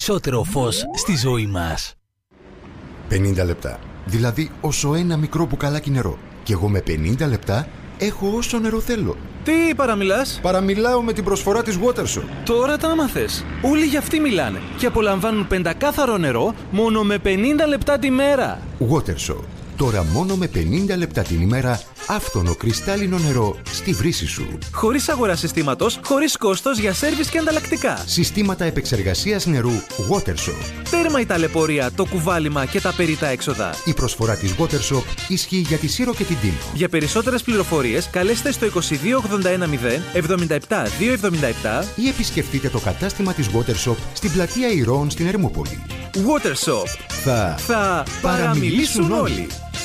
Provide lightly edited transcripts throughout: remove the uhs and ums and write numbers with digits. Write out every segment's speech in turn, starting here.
περισσότερο φως στη ζωή μας. 50 λεπτά. Δηλαδή όσο ένα μικρό μπουκαλάκι νερό. Και εγώ με 50 λεπτά έχω όσο νερό θέλω. Τι παραμιλάς? Παραμιλάω με την προσφορά της Watershop. Τώρα τα άμαθες. Όλοι για αυτή μιλάνε. Και απολαμβάνουν πεντακάθαρο νερό μόνο με 50 λεπτά τη μέρα. Watershop. Τώρα μόνο με 50 λεπτά την ημέρα άφθονο κρυστάλλινο νερό στη βρύση σου. Χωρίς αγορά συστήματος, χωρίς κόστος για σέρβις και ανταλλακτικά. Συστήματα επεξεργασίας νερού Watershop. Τέρμα η ταλαιπωρία, το κουβάλιμα και τα περιττά έξοδα. Η προσφορά της Watershop ισχύει για τη Σύρο και την Τίνο. Για περισσότερες πληροφορίες καλέστε στο 22810 77 277 ή επισκεφτείτε το κατάστημα της Watershop στην πλατεία Ηρώων στην Ερμούπολη. Watershop. Θα παραμιλήσουν όλοι.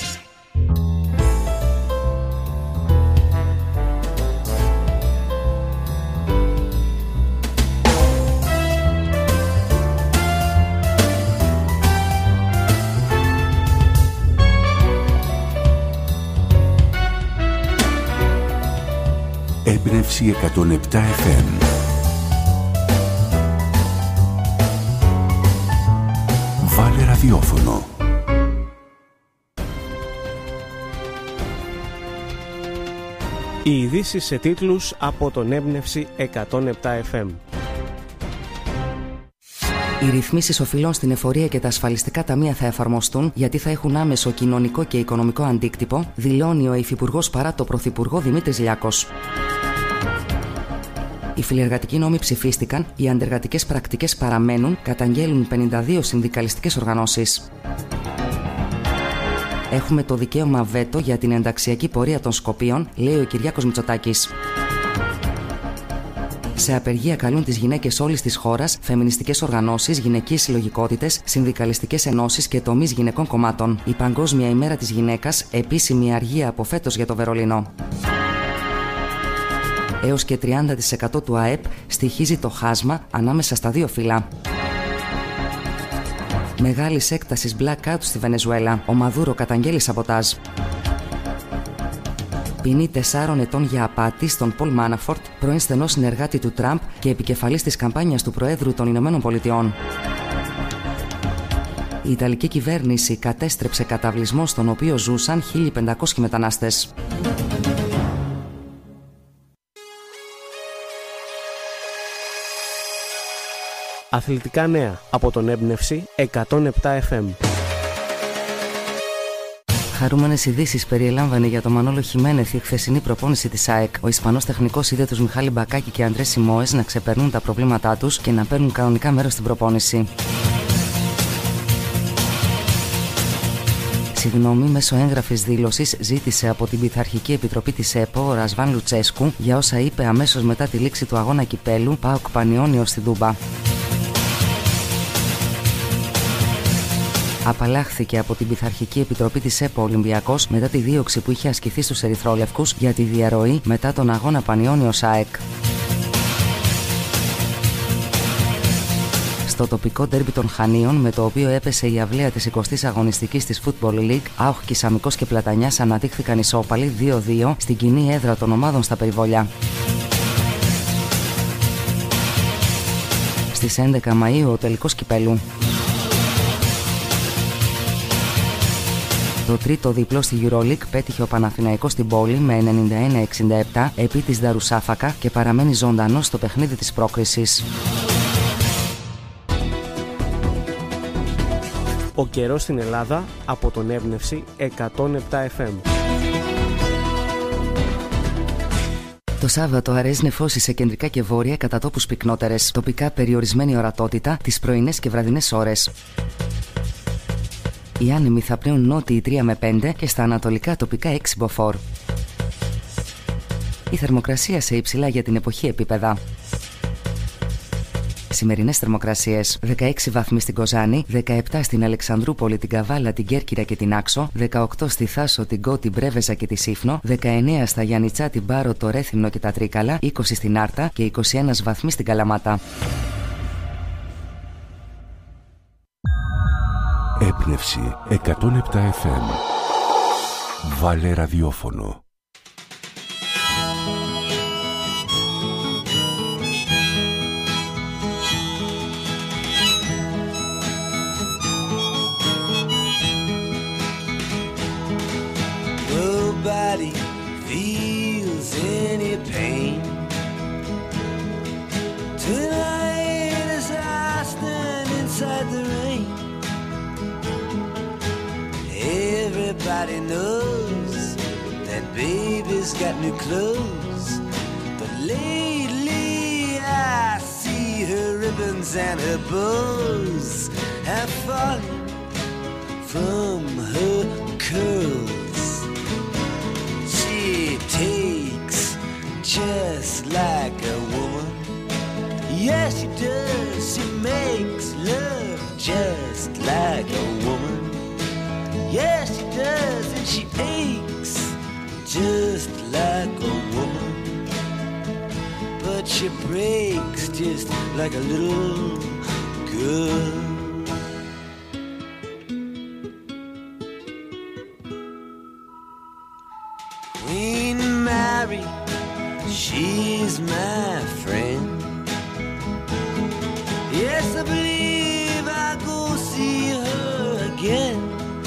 Έμπνευση 107 FM. Βάλε ραδιόφωνο. Οι ειδήσεις σε τίτλους από τον Έμπνευση 107 FM. Οι ρυθμίσεις οφειλών στην εφορία και τα ασφαλιστικά ταμεία θα εφαρμοστούν γιατί θα έχουν άμεσο κοινωνικό και οικονομικό αντίκτυπο, δηλώνει ο Υφυπουργός παρά το Πρωθυπουργό Δημήτρης Λιάκος. Οι φιλεργατικοί νόμοι ψηφίστηκαν, οι αντεργατικές πρακτικές παραμένουν, καταγγέλουν 52 συνδικαλιστικές οργανώσεις. Έχουμε το δικαίωμα βέτο για την ενταξιακή πορεία των Σκοπίων, λέει ο Κυριάκος Μητσοτάκης. Σε απεργία καλούν τις γυναίκες όλης της χώρας, φεμινιστικές οργανώσεις, γυναικείες συλλογικότητες, συνδικαλιστικές ενώσεις και τομείς γυναικών κομμάτων. Η Παγκόσμια ημέρα της γυναίκας, επίσημη αργία από φέτος για το Βερολίνο. Έως και 30% του ΑΕΠ στοιχίζει το χάσμα ανάμεσα στα δύο φύλλα. Μεγάλης έκτασης blackout στη Βενεζουέλα. Ο Μαδούρο καταγγέλει σαμποτάζ. Ποινή 4 ετών για απάτη στον Πολ Μάναφορτ, πρώην στενό συνεργάτη του Τραμπ και επικεφαλής της καμπάνιας του Προέδρου των Ηνωμένων Πολιτειών. Η Ιταλική κυβέρνηση κατέστρεψε καταβλισμό στον οποίο ζούσαν 1.500 μετανάστες. Αθλητικά νέα από τον Έμπνευση 107 FM. Χαρούμενες ειδήσεις περιελάμβανε για τον Μανόλο Χιμένεθ η χθεσινή προπόνηση της ΑΕΚ. Ο Ισπανός τεχνικός είδε τους Μιχάλη Μπακάκη και Αντρέ Σιμόες να ξεπερνούν τα προβλήματά τους και να παίρνουν κανονικά μέρος στην προπόνηση. Συγγνώμη μέσω έγγραφης δήλωσης ζήτησε από την Πειθαρχική Επιτροπή της ΕΠΟ ο Ρασβάν Λουτσέσκου για όσα είπε αμέσως μετά τη λήξη του αγώνα κυπέλου ΠΑΟΚ Πανιόνιο στη Δούμπα. Απαλλάχθηκε από την Πειθαρχική Επιτροπή της ΕΠΟ Ολυμπιακός μετά τη δίωξη που είχε ασκηθεί στους ερυθρόλευκους για τη διαρροή μετά τον αγώνα Πανιόνιος ΑΕΚ. Στο τοπικό ντέρμπι των Χανίων, με το οποίο έπεσε η αυλαία της 20ης αγωνιστικής της Football League, ΑΟΧ Κισαμικός και Πλατανιάς αναδείχθηκαν ισόπαλοι 2-2 στην κοινή έδρα των ομάδων στα περιβόλια. Στις 11 Μαΐου ο τελικός κυπέλου. Το τρίτο διπλό στη EuroLeague πέτυχε ο Παναθηναϊκός στην πόλη με 91-67 επί της Δαρουσάφακα και παραμένει ζωντανός στο παιχνίδι της πρόκρισης. Ο καιρός στην Ελλάδα από τον Έμπνευση 107 FM. Το Σάββατο αρέзнε φώση σε κεντρικά και βόρεια, κατά τόπους πυκνότερες. Τοπικά περιορισμένη ορατότητα τις πρωινές και βραδινές ώρες. Οι άνεμοι θα πνέουν νότιοι 3 με 5 και στα ανατολικά τοπικά 6 μποφόρ. Η θερμοκρασία σε υψηλά για την εποχή επίπεδα. Σημερινές θερμοκρασίες: 16 βαθμοί στην Κοζάνη, 17 στην Αλεξανδρούπολη, την Καβάλα, την Κέρκυρα και την Άξο, 18 στη Θάσο, την Κώ, την Πρέβεζα και τη Σύφνο, 19 στα Γιαννιτσά, την Πάρο, το Ρέθυμνο και τα Τρίκαλα, 20 στην Άρτα και 21 βαθμοί στην Καλαμάτα. Έμπνευση 107 FM. Βάλε ραδιόφωνο. Everybody knows that baby's got new clothes, but lately I see her ribbons and her bows have fallen from her curls. She takes just like a woman. Yes, she does. She makes love just like a woman. Yes, she does. And she aches just like a woman. But she breaks just like a little girl. Queen Mary, she's my friend. Yes, I believe I'll go see her again.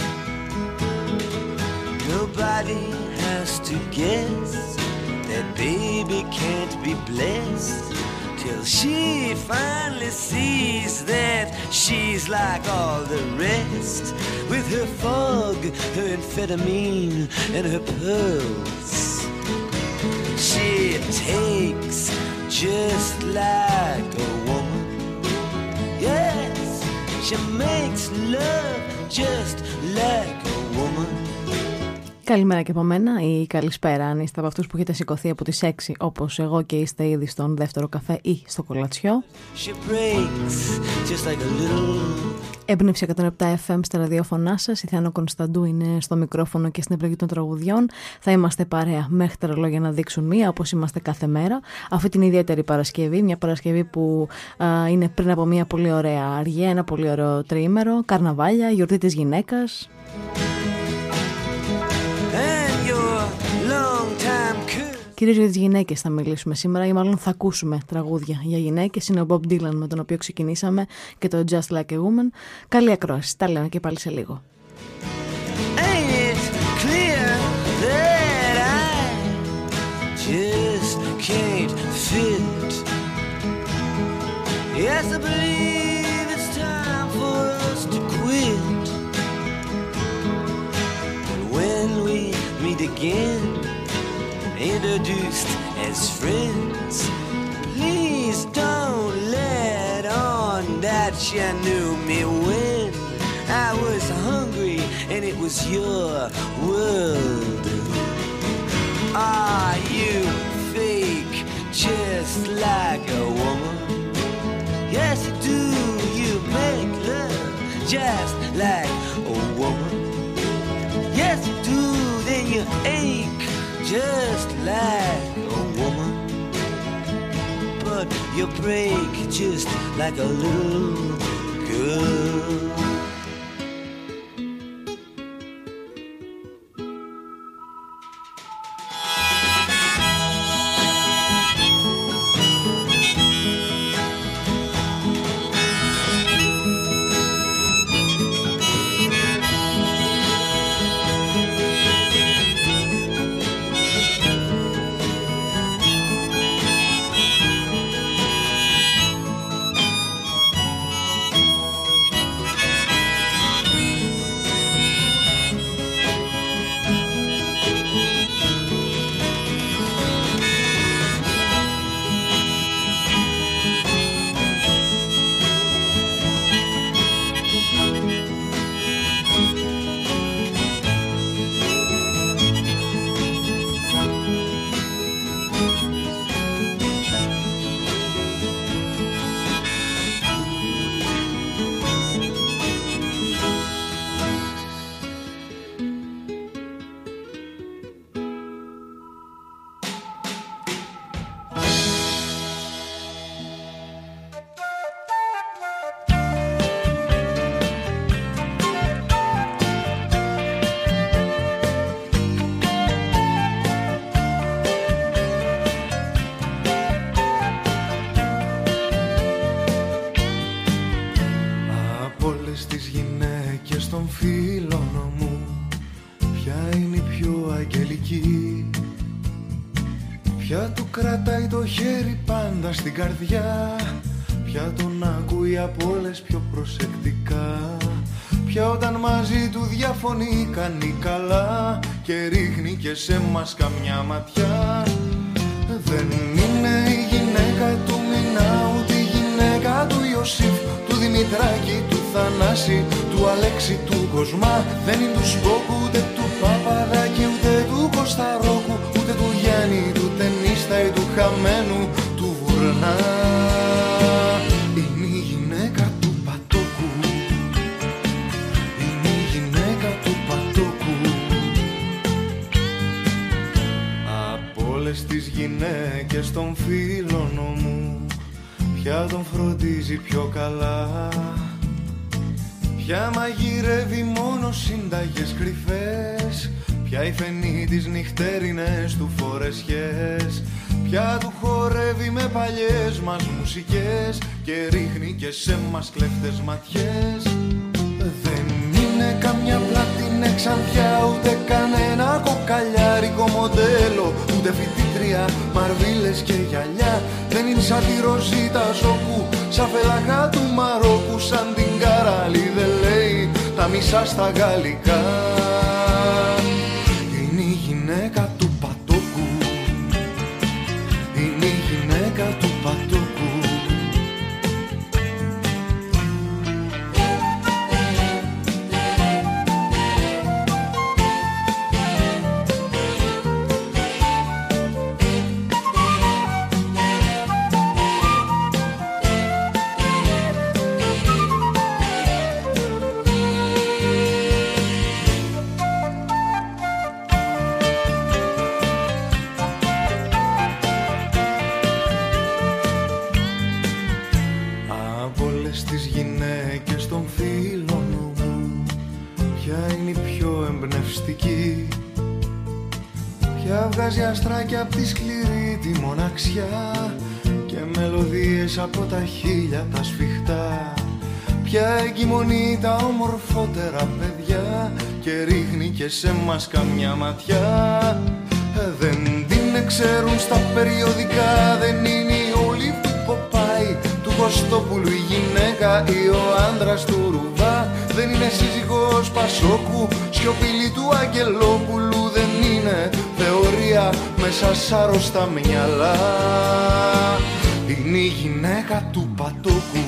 Nobody has to guess that baby can't be blessed till she finally sees that she's like all the rest, with her fog, her amphetamine, and her pearls. She takes just like a woman. Yes, she makes love just like a woman. Καλημέρα και από μένα ή καλησπέρα αν είστε από αυτούς που έχετε σηκωθεί από τις 6 όπως εγώ και είστε ήδη στον δεύτερο καφέ ή στο κολατσιό. Έμπνευση 107 FM στα ραδιόφωνά σας. Η Θεάνο Κωνσταντού είναι στο μικρόφωνο και στην επιλογή των τραγουδιών. Θα είμαστε παρέα μέχρι τα ρολόγια να δείξουν μία, όπως είμαστε κάθε μέρα. Αυτή την ιδιαίτερη Παρασκευή, μια Παρασκευή που είναι πριν από μια πολύ ωραία αργία, ένα πολύ ωραίο τριήμερο, καρναβάλια, γιορτή της γυναίκας. Κυρίως για τις γυναίκες θα μιλήσουμε σήμερα ή μάλλον θα ακούσουμε τραγούδια για γυναίκες. Είναι ο Bob Dylan με τον οποίο ξεκινήσαμε και το Just Like a Woman. Καλή ακρόαση, τα λέμε και πάλι σε λίγο. Introduced as friends, please don't let on that you knew me when I was hungry and it was your world. Are you fake just like a woman? Yes you do, you make love just like a woman. Yes you do, then you ache just like a woman, but you break just like a little girl. Ποια του κρατάει το χέρι πάντα στην καρδιά, ποια τον ακούει από όλες πιο προσεκτικά, Πια όταν μαζί του διαφωνεί κάνει καλά και ρίχνει και σε μας καμιά ματιά. Δεν είναι η γυναίκα του Μινά, ούτε η γυναίκα του Ιωσήφ, του Δημητράκη, του Θανάση, του Αλέξη, του Κοσμά. Δεν είναι του Σπόκου, ούτε του Παπαδάκη, ούτε του Κωνσταρόκου, ούτε του Γιάννη, του ταινίστα ή του χαμένου του Βουρνά. Είναι η γυναίκα του Πατόκου, είναι η γυναίκα του Πατόκου. Από όλες τις γυναίκες των φίλων μου, ποια τον φροντίζει πιο καλά, ποια μαγειρεύει μόνο συνταγές κρυφές, ποια υφαινεί τις νυχτέρινες του φορεσιές, ποια του χορεύει με παλιές μας μουσικές και ρίχνει και σε μας κλέφτες ματιές. Δεν είναι καμιά πλατινέ ξανθιά, ούτε κανένα κοκαλιάρικο μοντέλο, ούτε φοιτήτρια, μαρβίλες και γυαλιά. Δεν είναι σαν τη Ροζίτα Ζοκού, σαν φελαγά του Μαρόκου, σαν την Καράλη δεν λέει τα μισά στα γαλλικά. Είναι η γυναίκα του Πατόκου, είναι η γυναίκα του Πατόκου. Βγάζει αστράκια απ' τη σκληρή τη μοναξιά και μελωδίες από τα χείλια τα σφιχτά. Πια εγκυμονεί τα ομορφότερα παιδιά και ρίχνει και σε μας καμιά ματιά. Δεν την ξέρουν στα περιοδικά, δεν είναι η Όλη του Ποπάη, του Κωστόπουλου η γυναίκα ή ο άντρας του Ρουβά. Δεν είναι σύζυγος Πασόκου, σιωπηλή του Αγγελόπουλου. Δεν είναι θεωρία μέσα σ' άρρωστα μυαλά. Είναι η γυναίκα του Πατόκου,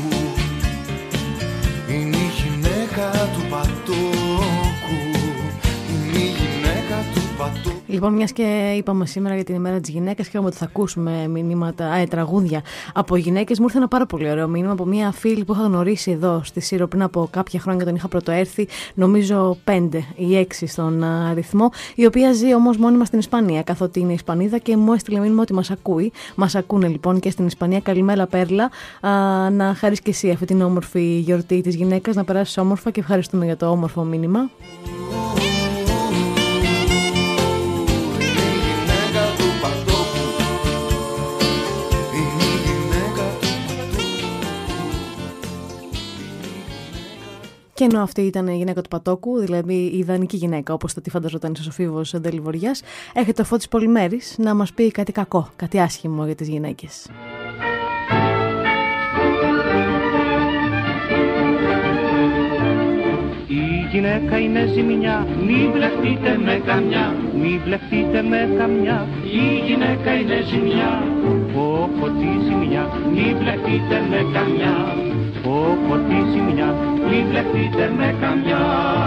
είναι η γυναίκα του Πατόκου, είναι η γυναίκα του Πατόκου. Λοιπόν, μιας και είπαμε σήμερα για την ημέρα της γυναίκας και είπαμε ότι θα ακούσουμε τραγούδια από γυναίκες, μου ήρθε ένα πάρα πολύ ωραίο μήνυμα από μια φίλη που είχα γνωρίσει εδώ στη Σύρο πριν από κάποια χρόνια, τον είχα πρωτοέρθει, νομίζω 5 ή 6 στον αριθμό, η οποία ζει όμως μόνιμα στην Ισπανία, καθότι είναι Ισπανίδα, και μου έστειλε μήνυμα ότι μας ακούει. Μας ακούνε λοιπόν και στην Ισπανία. Καλημέρα, Πέρλα. Να χαρείς και εσύ αυτή την όμορφη γιορτή της γυναίκας, να περάσεις όμορφα και ευχαριστούμε για το όμορφο μήνυμα. Και ενώ αυτή ήταν η γυναίκα του Πατόκου, δηλαδή η ιδανική γυναίκα, όπως θα τη φανταζόταν ίσως ο Φίβος Ντελιβοριάς, έρχεται το Φώτης Πολυμέρης να μας πει κάτι κακό, κάτι άσχημο για τις γυναίκες. Η γυναίκα είναι ζημιά, μη βλεφτείτε με καμιά, μη βλεφτείτε με καμιά. Η γυναίκα είναι ζημιά, πω τι ζημιά, μη βλεφτείτε με καμιά. Πω τι ζημιά, μη βλεφτείτε με καμιά.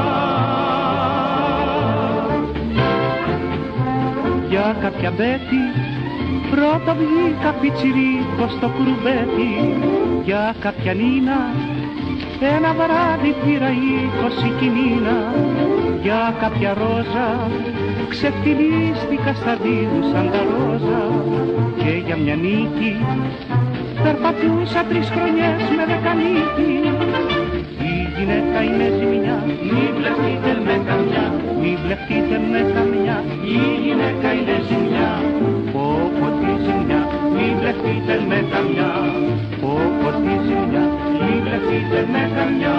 Για κάποια μπέτη πρώτα βγήκα πιτσιρίκο στο κουρουμπέτι. Για κάποια νίνα ένα βράδυ πήρα 20 κινίνα. Για κάποια ρόζα ξεφτυλίστηκα στα δίδου σαν τα ρόζα. Και για μια νίκη περπατούσα 3 χρονιές με δεκανίκη. Η γυναίκα είναι ζημιά, μη βλεφτείτε με καμιά, μη βλεφτείτε με καμιά. Η γυναίκα είναι ζημιά, πω τι ζημιά, μη βλεφτείτε με καμιά. Πω τι ζημιά, μη βλεφτείτε με καμιά.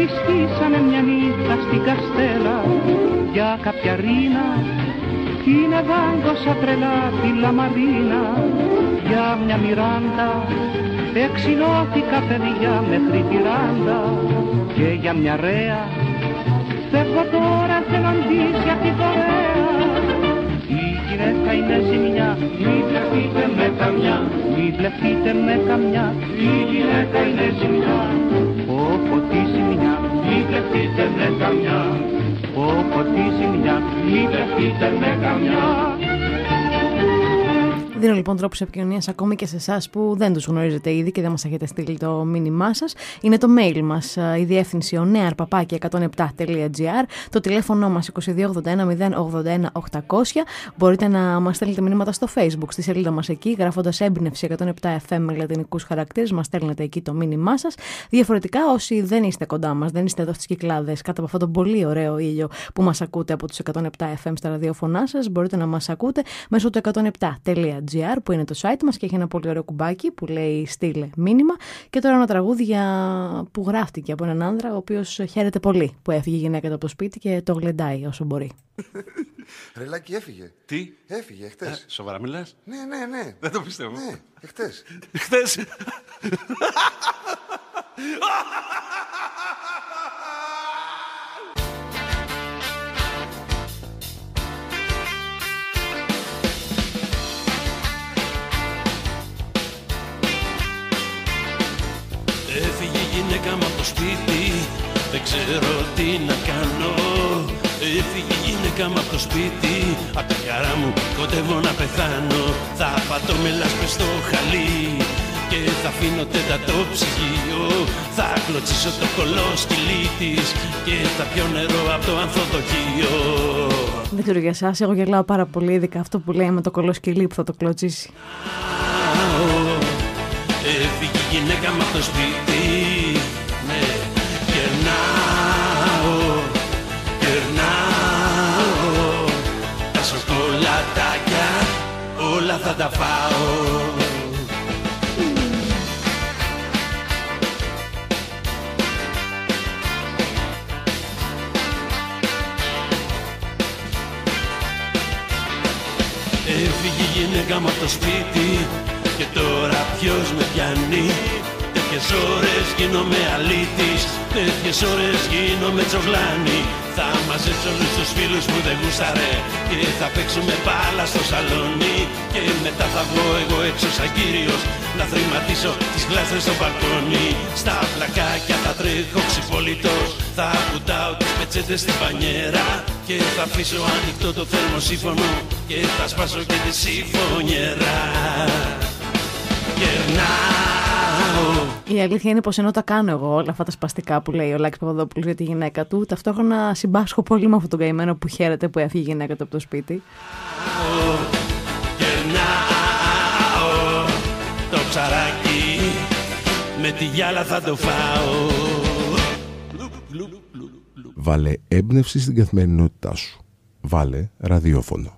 τη στήσανε μια νύχτα στην Καστέλα για κάποια ρίνα. Είναι δάγκωσα τρελά τη Λαμαρίνα για μια Μιράντα. Εξηλώθηκα παιδιά μέχρι τη Ράντα και για μια Ρέα. Φεύγω τώρα θέλοντής για την Κορέα. Η γυναίκα είναι ζημιά, μη βλεφτείτε με καμιά. Μη βλεφτείτε με καμιά, η γυναίκα είναι ζημιά. Όπο τη ζημιά, μη βλεφτείτε με καμιά. Όπο τη ζημιά, μη βλεφτείτε με καμιά. Δίνω λοιπόν τρόπους επικοινωνίας ακόμη και σε εσάς που δεν τους γνωρίζετε ήδη και δεν μας έχετε στείλει το μήνυμά σας. Είναι το mail μας, η διεύθυνση onear@107.gr, το τηλέφωνο μας 2281 081 800. Μπορείτε να μας στέλνετε μηνύματα στο Facebook, στη σελίδα μας εκεί, γράφοντας έμπνευση 107 FM με λατινικούς χαρακτήρες, μας στέλνετε εκεί το μήνυμά σας. Διαφορετικά, όσοι δεν είστε κοντά μας, δεν είστε εδώ στις Κυκλάδες, κάτω από αυτόν τον πολύ ωραίο ήλιο που μας ακούτε από τους 107 FM στα ραδιοφωνά σας, μπορείτε να μας ακούτε μέσω του 107.gr, που είναι το site μας και έχει ένα πολύ ωραίο κουμπάκι που λέει στείλε μήνυμα. Και τώρα ένα τραγούδι που γράφτηκε από έναν άνδρα ο οποίος χαίρεται πολύ που έφυγε η γυναίκα από το σπίτι και το γλεντάει όσο μπορεί. Ρελάκι, έφυγε. Τι? Έφυγε χτες. Σοβαρά μιλάς? Ναι. Δεν το πιστεύω. Ναι, χτες. Χτες. Έφυγε η γυναίκα μου από το σπίτι, δεν ξέρω τι να κάνω. Έφυγε η γυναίκα μου από το σπίτι, απ' τη χαρά μου κοντεύω να πεθάνω. Θα πατώ με λάσπες στο χαλί και θα αφήνω τέταρτο ψυγείο. Θα κλωτσίσω το κολόσκυλί της και θα πιω νερό από το ανθοδοχείο. Δεν ξέρω για εσάς, εγώ γελάω πάρα πολύ, ειδικά αυτό που λέει με το κολόσκυλί που θα το κλωτσίσει. Έφυγε η γυναίκα μου από το σπίτι, ναι, κερνάω, τα σοκολατάκια όλα θα τα φάω. Έφυγε η γυναίκα μου από το σπίτι και τώρα ποιος με πιάνει. Τέτοιες ώρες γίνομαι αλήτης, τέτοιες ώρες γίνομαι τσογλάνη. Θα μαζέψω όλους τους φίλους που δεν γούσταρε και θα παίξουμε μπάλα στο σαλόνι. Και μετά θα βγω εγώ έξω σαν κύριος να θρηματίσω τις γλάστρες στο μπαλκόνι. Στα πλακάκια θα τρέχω ξυπόλυτος, θα κουτάω τις πετσέτες στην πανιέρα και θα αφήσω ανοιχτό το θερμοσύφωνο και θα σπάσω και τη συμφωνιέρα. Η αλήθεια είναι πως ενώ τα κάνω εγώ όλα αυτά τα σπαστικά που λέει ο Λάκης Παπαδόπουλος για τη γυναίκα του, ταυτόχρονα συμπάσχω πολύ με αυτόν τον καημένο που χαίρεται που έφυγε η γυναίκα του από το σπίτι. Γερνάω το ψαράκι, με τη γυάλα θα το φάω. Βάλε έμπνευση στην καθημερινότητά σου. Βάλε ραδιόφωνο.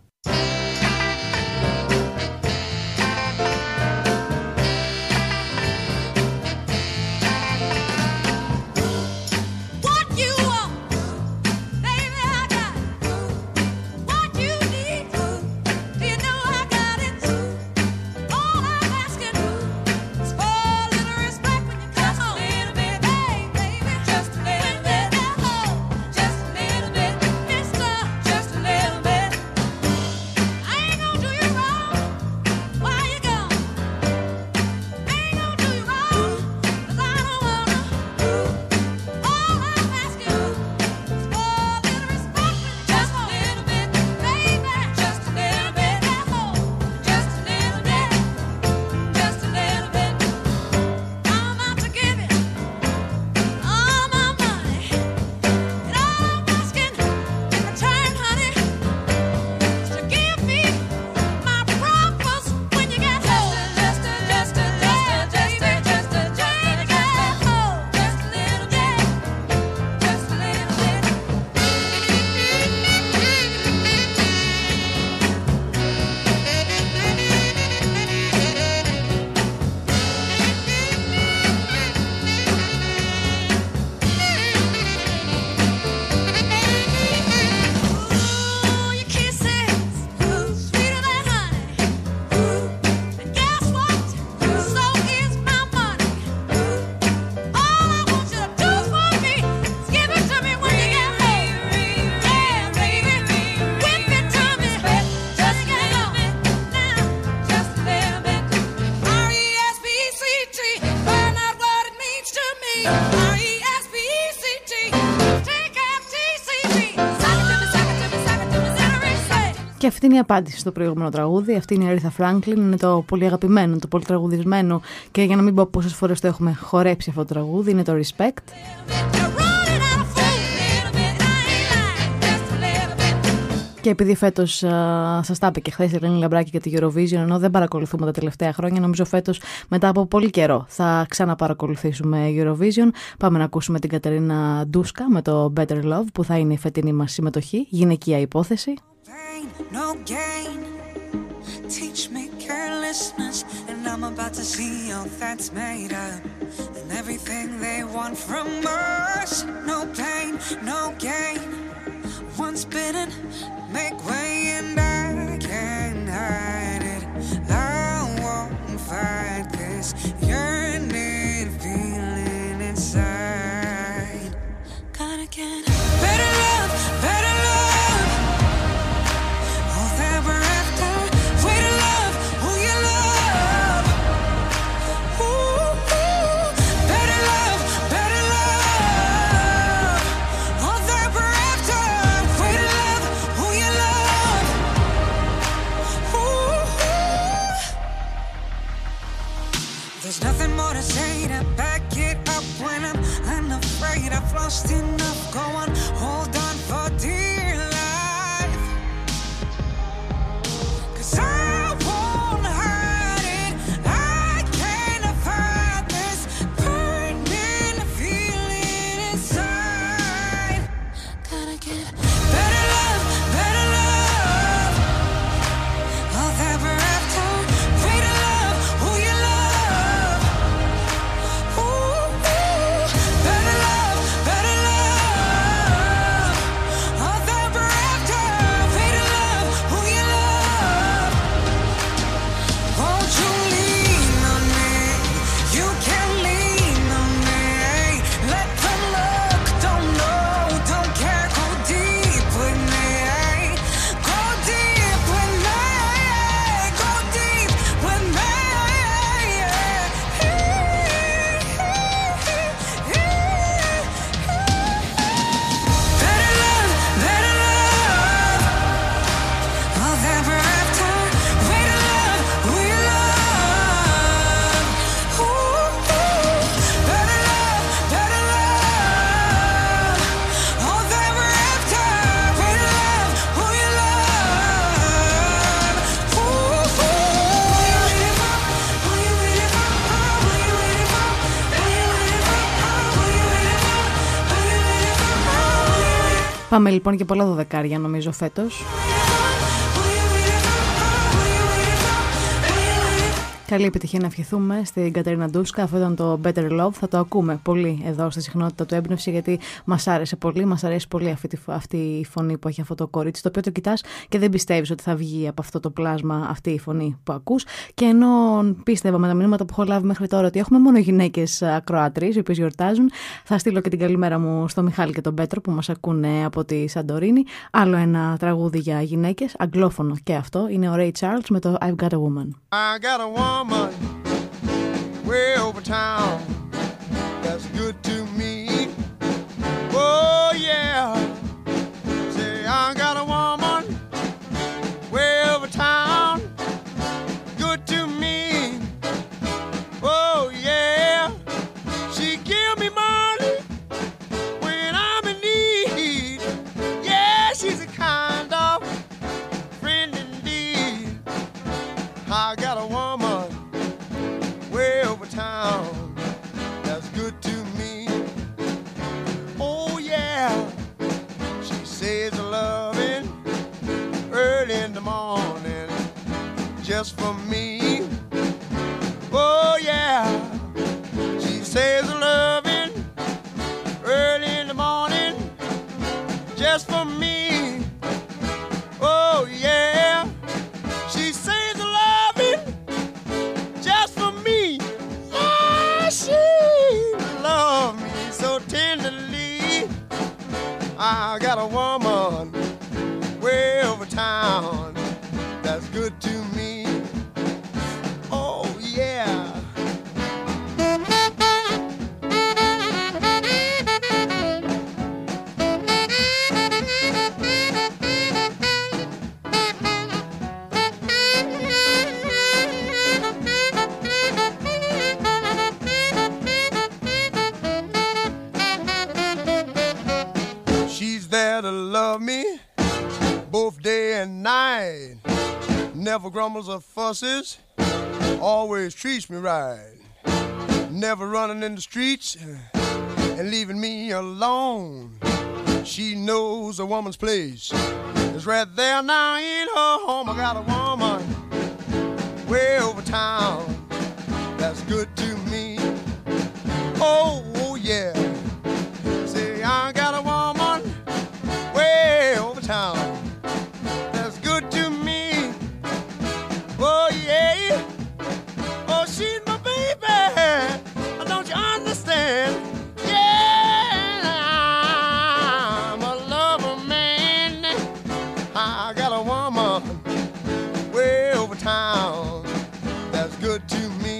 Και αυτή είναι η απάντηση στο προηγούμενο τραγούδι. Αυτή είναι η Aretha Franklin. Είναι το πολύ αγαπημένο, το πολύ τραγουδισμένο και για να μην πω πόσες φορές το έχουμε χορέψει αυτό το τραγούδι. Είναι το Respect. Και επειδή φέτος σας τα είπε και χθες η Ελένη Λαμπράκη για τη Eurovision, ενώ δεν παρακολουθούμε τα τελευταία χρόνια, νομίζω φέτος μετά από πολύ καιρό θα ξαναπαρακολουθήσουμε Eurovision. Πάμε να ακούσουμε την Κατερίνα Ντούσκα με το Better Love, που θα είναι η φετινή μας συμμετοχή, γυναικεία υπόθεση. No gain. Teach me carelessness, and I'm about to see all that's made up, and everything they want from us. No pain, no gain. Once bitten, make way, and I can't hide it. I won't fight this yearning feeling inside. Gotta get better love, better love. All that we're after, way to love who you love. Ooh, ooh. Better love, better love. All that we're after, way to love who you love. Ooh, ooh. There's nothing more to say to back it up when I'm unafraid. I've lost enough. Go on, hold on for dear life. 'Cause I won't hide it. I can't fight this burning feeling inside. Gotta get better love, better love. All that we're after, way to love who you love. Ooh, ooh. Better love, better love. All that we're after, way to love who you love. Won't you lean on me? You can lean on me. Let them look, don't know, don't care. Go deep with me. Go deep with me. Go deep with me. Better love, better love. All that we're after, way to love who you love. Ooh, ooh. Better love, better love. All that we're after, way to love who you love. Ooh, ooh. Who you waiting for? Who you waiting for? Who you waiting for? Who you waiting for? Who you waiting for? Who you waiting for? Πάμε λοιπόν και πολλά δωδεκάρια νομίζω φέτος. Καλή επιτυχία να ευχηθούμε στην Κατερίνα Ντούσκα. Αυτό ήταν το Better Love. Θα το ακούμε πολύ εδώ στη συχνότητα του Έμπνευση, γιατί μας άρεσε πολύ. Μας αρέσει πολύ αυτή η φωνή που έχει αυτό το κορίτσι, το οποίο το κοιτάς και δεν πιστεύεις ότι θα βγει από αυτό το πλάσμα αυτή η φωνή που ακούς. Και ενώ πίστευα με τα μηνύματα που έχω λάβει μέχρι τώρα ότι έχουμε μόνο γυναίκες ακροάτριες οι οποίες γιορτάζουν, θα στείλω και την καλημέρα μου στο Μιχάλη και τον Πέτρο που μας ακούνε από τη Σαντορίνη. Άλλο ένα τραγούδι για γυναίκες, αγγλόφωνο και αυτό. Είναι ο Ray Charles με το I've Got a Woman. I got a woman way over town that's good to me. Oh yeah. Say I got a woman way over town good to me. Oh yeah. She give me money when I'm in need. Yeah, she's a kind of friend indeed. I got a woman way over town that's good to me. Oh yeah, she says a loving early in the morning just for me. Oh yeah, she says a loving early in the morning just for me. Oh yeah, she says a loving just for me. Yeah, she loves me so tenderly. I got a woman way over town that's good to me. never grumbles or fusses, always treats me right. Never running in the streets and leaving me alone. She knows a woman's place is right there now in her home. I got a woman way over town that's good to me. Oh yeah. Say I got a woman way over town that's good to me. Oh yeah. Oh, she's my baby. Don't you understand? Yeah, I'm a lover man. I got a woman way over town that's good to me.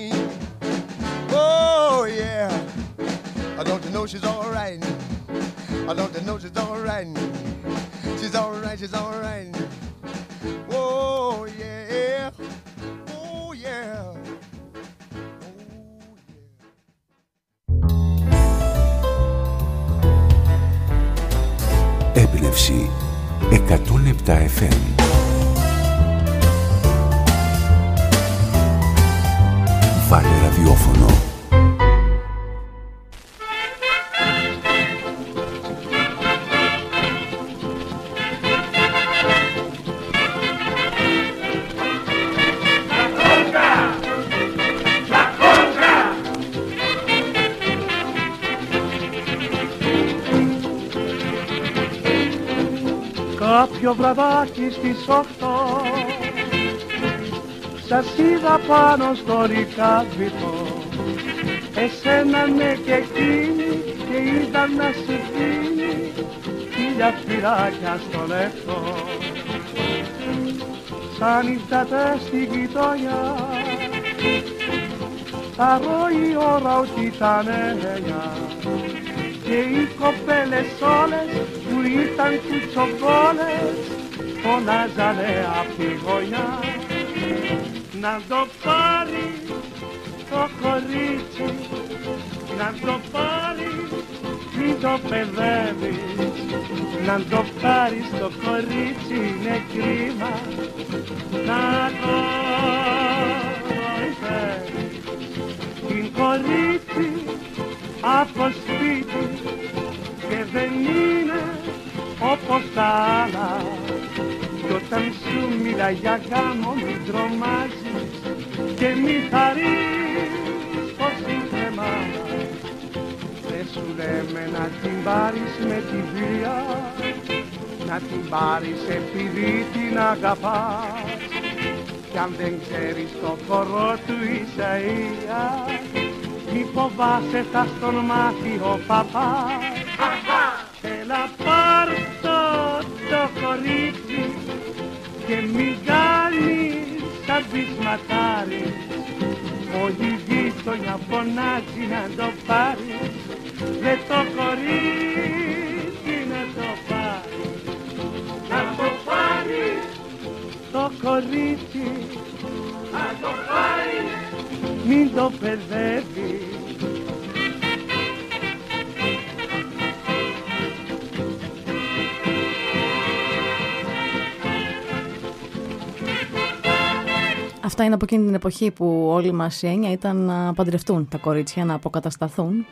Oh yeah. Don't you know she's all right? Don't you know she's all right? She's all right, she's all right. Oh yeah. Oh yeah. Έμπνευση 107 FM. Βάλε ραδιόφωνο. Κάποιο βραδάκι στις 8 σας είδα πάνω στο ρικάβιτο. Εσένα ναι και εκείνη και είδα να σου δίνει 1000 πυράκια στο λεπτό. Σαν ήρθατε στη γειτονιά θα ρω η ώρα ότι ήταν 9 και οι κοπέλες όλες που ήταν κουτσομπόλες φωνάζανε απ' τη γωνιά. Να το πάρει το κορίτσι, να το πάρει, μην το παιδεύεις. Να το πάρεις το κορίτσι, είναι κρίμα να το βοηθεύεις. Την κορίτσι από σπίτι και δεν είναι όπως τα άλλα. Κι όταν σου μιλά για γάμο μην τρομάζεις και μη χαρείς πως είναι μάνα. Δεν σου λέμε να την πάρεις με τη βία, να την πάρεις επειδή την αγαπάς. Κι αν δεν ξέρεις το χορό του Ισαΐα, μη φοβάσαι θα στον μάθει ο παπάς. Έλα πάρ' το κορίτσι και μη κάνεις σαν πεισματάρι. Όλη η γείτονια φωνάζει να το πάρεις, δε το κορίτσι να το πάρεις. Να το πάρεις το κορίτσι, να το πάρεις, μην το παιδεύεις. Αυτά είναι από εκείνη την εποχή που όλη μας η έννοια ήταν να παντρευτούν τα κορίτσια, να αποκατασταθούν.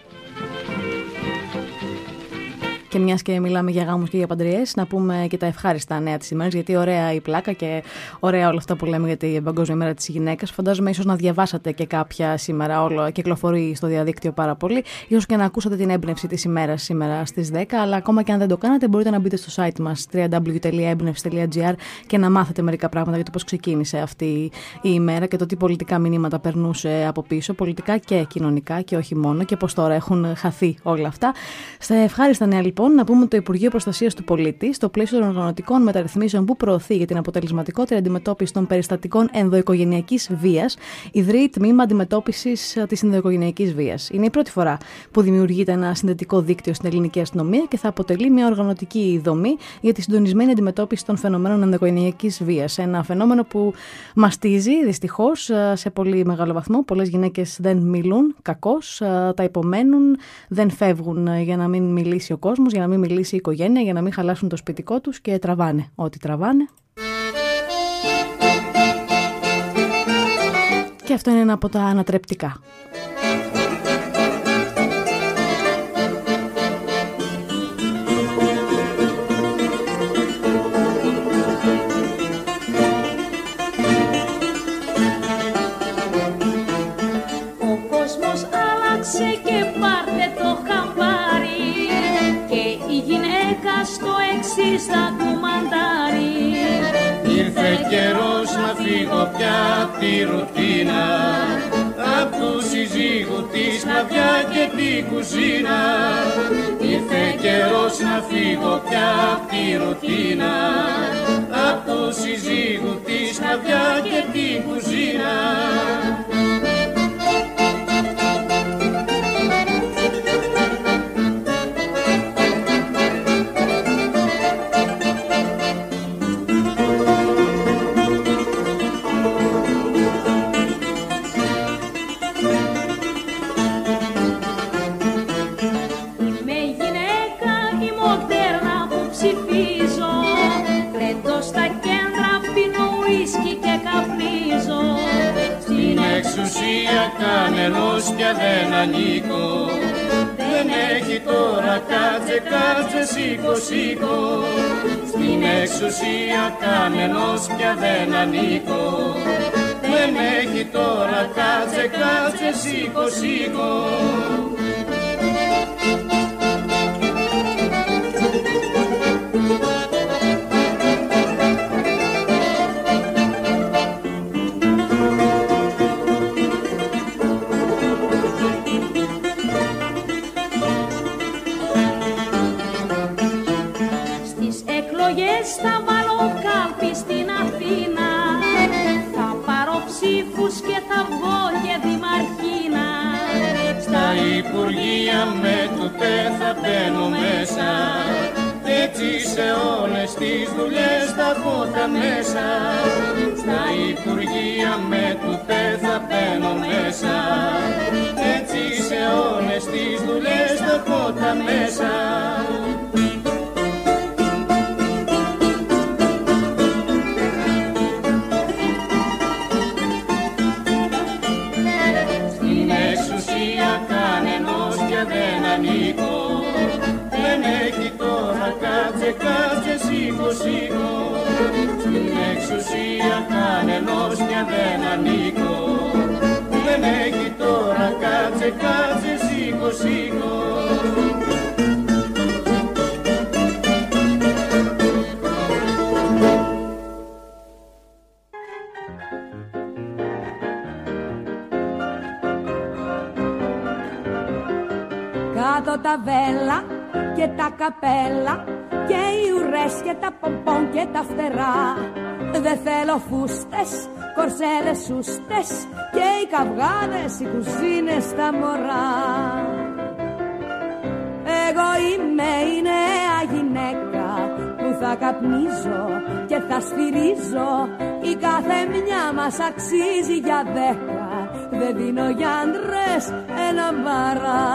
Και μιας και μιλάμε για γάμους και για παντριές, να πούμε και τα ευχάριστα νέα της ημέρας, γιατί ωραία η πλάκα και ωραία όλα αυτά που λέμε για την Παγκόσμια Μέρα της Γυναίκας. Φαντάζομαι ίσως να διαβάσατε και κάποια σήμερα, όλο κυκλοφορεί στο διαδίκτυο πάρα πολύ. Ίσως και να ακούσατε την έμπνευση της ημέρας σήμερα στις 10, αλλά ακόμα και αν δεν το κάνατε, μπορείτε να μπείτε στο site μας www.ebnevs.gr και να μάθετε μερικά πράγματα για το πώς ξεκίνησε αυτή η ημέρα και το τι πολιτικά μηνύματα περνούσε από πίσω, πολιτικά και κοινωνικά και όχι μόνο, και πώς τώρα έχουν χαθεί όλα αυτά. Στα ευχάριστα νέα λοιπόν, να πούμε ότι το Υπουργείο Προστασίας του Πολίτη, στο πλαίσιο των οργανωτικών μεταρρυθμίσεων που προωθεί για την αποτελεσματικότερη αντιμετώπιση των περιστατικών ενδοοικογενειακής βίας, ιδρύει τμήμα αντιμετώπισης της ενδοοικογενειακής βίας. Είναι η πρώτη φορά που δημιουργείται ένα συνδετικό δίκτυο στην ελληνική αστυνομία και θα αποτελεί μια οργανωτική δομή για τη συντονισμένη αντιμετώπιση των φαινομένων ενδοοικογενειακής βίας. Ένα φαινόμενο που μαστίζει δυστυχώς σε πολύ μεγάλο βαθμό. Πολλές γυναίκες δεν μιλούν, κακώς, τα υπομένουν, δεν φεύγουν για να μην μιλήσει ο κόσμος, για να μην μιλήσει η οικογένεια, για να μην χαλάσουν το σπιτικό τους και τραβάνε ό,τι τραβάνε. Και αυτό είναι ένα από τα ανατρεπτικά. Και πάρτε το χαμπάρι και η γυναίκα στο εξής θα κουμαντάρει. Ήρθε καιρός να φύγω πια απ' τη ρουτίνα, απ' του συζύγου τη σκαβιά και την κουζίνα. Ήρθε καιρός να φύγω πια απ' τη ρουτίνα, απ' του συζύγου τη σκαβιά και την κουζίνα. Κανενός πια δεν ανήκω, δεν έχει τώρα κάτσε, κάτσε, σήκω, σήκω. Στην εξουσία κανενός πια δεν ανήκω, δεν έχει τώρα κάτσε, κάτσε, σήκω, σήκω. Θα βάλω κάλπη στην Αθήνα, θα πάρω ψήφους και θα βγω και δημαρχίνα. Στα Υπουργεία με τουτέ θα μπαίνω μέσα, έτσι σε όλες τις δουλειές θα έχω τα μέσα. Στα Υπουργεία με τουτέ θα μπαίνω μέσα, έτσι σε όλες τις δουλειές θα έχω τα μέσα. Δεν έχει τώρα κάτσε, κάτσε, σήκω, σήκω. Στην εξουσία κανενός πια δεν ανήκω, δεν έχει τώρα κάτσε, κάτσε, σήκω, σήκω. Κάτω τα βέλα και τα καπέλα και οι ουρές και τα πομπον και τα φτερά. Δεν θέλω φούστες, κορσέλες, σούστες και οι καυγάδες, οι κουζίνες, τα μωρά. Εγώ είμαι η νέα γυναίκα που θα καπνίζω και θα σφυρίζω. Η κάθε μια μας αξίζει για 10, δεν δίνω για άντρες ένα μπαρά.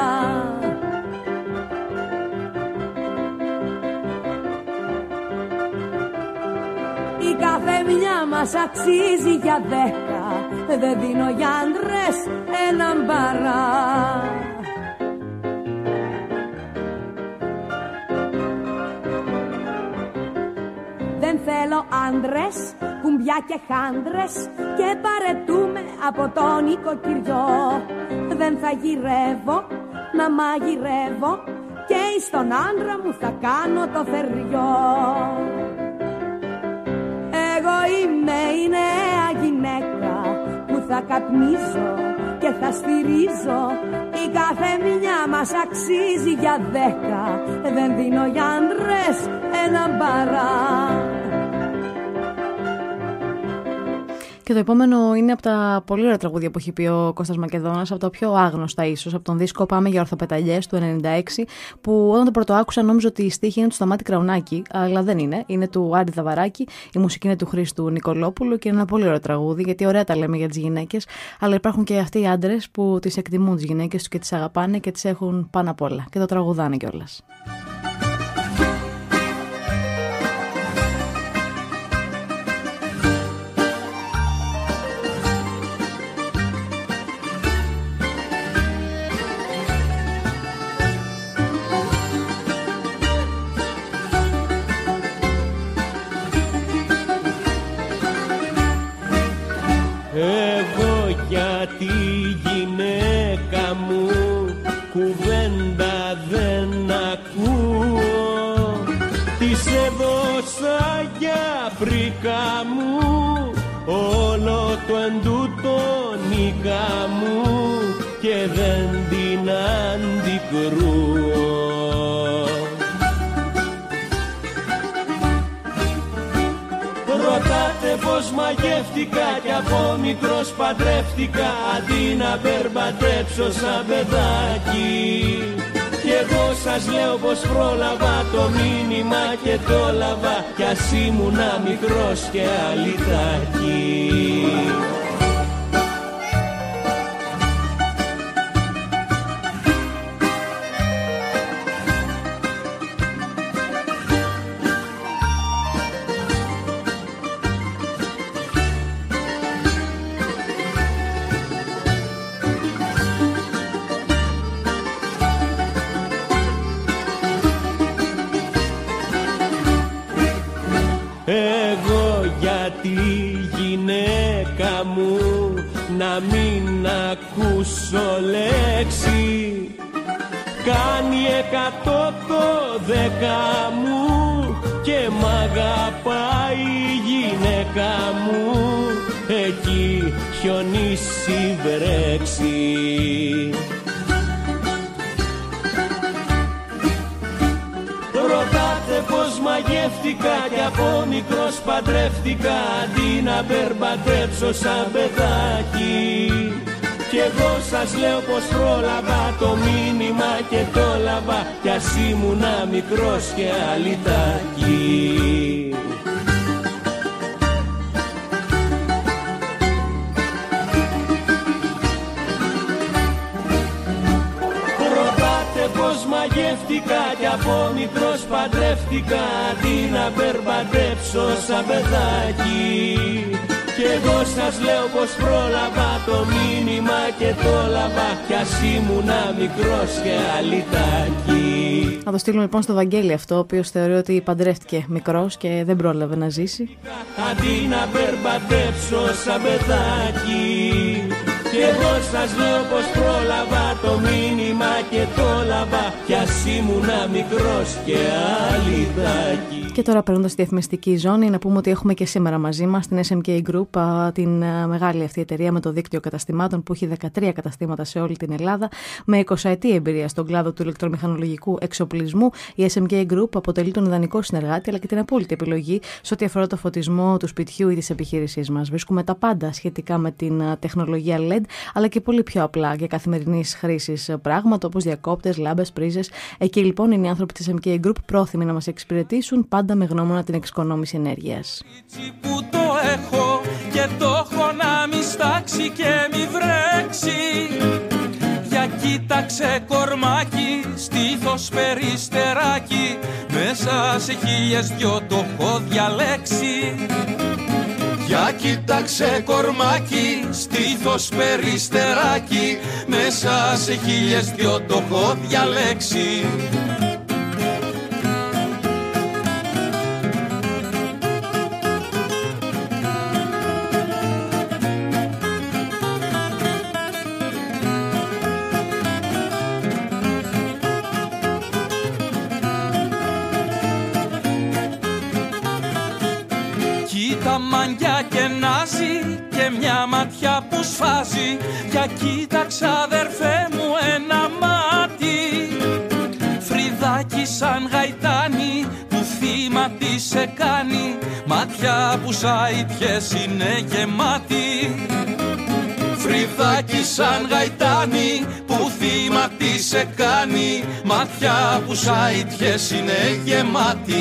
Η κάθε μια μας αξίζει για 10, δεν δίνω για άντρες έναν μπαρά. Δεν θέλω άντρες, κουμπιά και χάντρες και παρετούμε από τον οικοκυριό. Δεν θα γυρεύω, να μαγειρεύω και στον άντρα μου θα κάνω το θεριό. Εγώ είμαι η νέα γυναίκα που θα καπνίζω και θα σφυρίζω. Η κάθε μια μας αξίζει για 10, δεν δίνω για άντρες ένα μπαρά. Και το επόμενο είναι από τα πολύ ωραία τραγούδια που έχει πει ο Κώστας Μακεδόνας, από τα πιο άγνωστα ίσως, από τον δίσκο Πάμε για Ορθοπεταλιές του 1996, που όταν το πρωτοάκουσα νόμιζα ότι η στίχη είναι του Σταμάτη Κραουνάκη, αλλά δεν είναι. Είναι του Άρη Δαβαράκη, η μουσική είναι του Χρήστου Νικολόπουλου και είναι ένα πολύ ωραίο τραγούδι, γιατί ωραία τα λέμε για τις γυναίκες, αλλά υπάρχουν και αυτοί οι άντρες που τις εκτιμούν τις γυναίκες τους και τις αγαπάνε και τις έχουν πάνω απ' όλα και το τραγουδάνε κιόλας. τη γυναίκα μου κουβέντα δεν ακούω. Της έδωσα για πρίκα μου όλο το εντούτο νίκα μου και δεν την αντικρούω. Ρωτάτε πως μαγεύτηκα κι από μικρός παντρεύτηκα αντί να περπατέψω σαν παιδάκι. Κι εγώ σας λέω πως πρόλαβα το μήνυμα και το λαβα κι ας ήμουνα μικρός και αλυτάκι. Εγώ για τη γυναίκα μου να μην ακούσω λέξη, κάνει 100 το 10 μου και μ' αγαπάει η γυναίκα μου εκεί χιονίσει βρέξει. Ρωτάτε πως μαγεύτηκα κι από μικρός παντρεύτηκα αντί να περπατέψω σαν παιδάκι. Κι εγώ σας λέω πως πρόλαβα το μήνυμα και το λαβα κι ας ήμουνα μικρός και αλυτάκι. Πως μαγεύτηκα κι από μικρός παντρεύτηκα αντί να περπατέψω σαν παιδάκι. Κι εγώ σας λέω πως πρόλαβα το μήνυμα και το λαβα κι ας ήμουνα μικρός και αλυτάκι. Να το στείλουμε λοιπόν στο Βαγγέλη αυτό, ο οποίος θεωρεί ότι παντρεύτηκε μικρός και δεν πρόλαβε να ζήσει. Αντί να περπατέψω σαν παιδάκι. Κι εγώ σας λέω πως πρόλαβα το μήνυμα και το λαβα κι ας ήμουνα μικρός και αλυτάκι. Και τώρα περνώντας στη διαφημιστική ζώνη, να πούμε ότι έχουμε και σήμερα μαζί μας την SMK Group, την μεγάλη αυτή εταιρεία με το δίκτυο καταστημάτων που έχει 13 καταστήματα σε όλη την Ελλάδα, με 20 ετή εμπειρία στον κλάδο του ηλεκτρομηχανολογικού εξοπλισμού. Η SMK Group αποτελεί τον ιδανικό συνεργάτη αλλά και την απόλυτη επιλογή σε ό,τι αφορά το φωτισμό του σπιτιού ή της επιχείρησής μας. Βρίσκουμε τα πάντα σχετικά με την τεχνολογία LED, αλλά και πολύ πιο απλά για καθημερινής χρήσης πράγματα όπως διακόπτες, λάμπες, πρίζες. Εκεί λοιπόν είναι οι άνθρωποι της MK Group πρόθυμοι να μας εξυπηρετήσουν, πάντα με γνώμονα την εξοικονόμηση ενέργειας. Που το έχω και το έχω να μη στάξει και μη βρέξει. Για κοίταξε κορμάκι, στήθος περιστεράκι, μέσα σε 1002 το έχω διαλέξει. Για κοίταξε κορμάκι, στήθος περιστεράκι, μέσα σε 1002 το έχω διαλέξει. Κοίτα μαγιά και νάζει και μια ματιά που σφάζει. Για κοίταξα αδερφέ μου ένα μάτι, φρυδάκι σαν γαϊτάνι που θύμα τι σε κάνει. Μάτια που σαϊτιές είναι γεμάτη. Φρυδάκι σαν γαϊτάνι που θύμα τι σε κάνει. Μάτια που σαϊτιές είναι γεμάτη.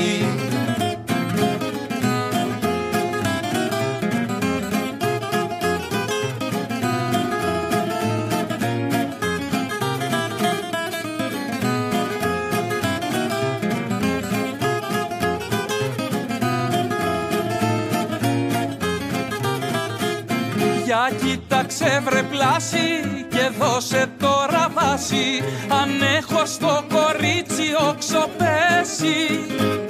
Για κοίταξε βρε πλάση και δώσε τώρα βάση. Αν έχω στο κορίτσι οξοπέσει,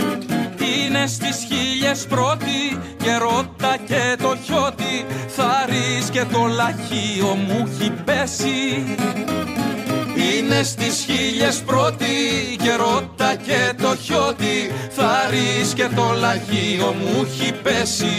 είναι στις 1000 πρώτη και ρώτα και το χιώτη. Θα ρίς και το λαχείο μου έχει πέσει. Είναι στις 1001 και ρώτα και το χιώτη, θα ρίς και το λαχείο μου έχει πέσει.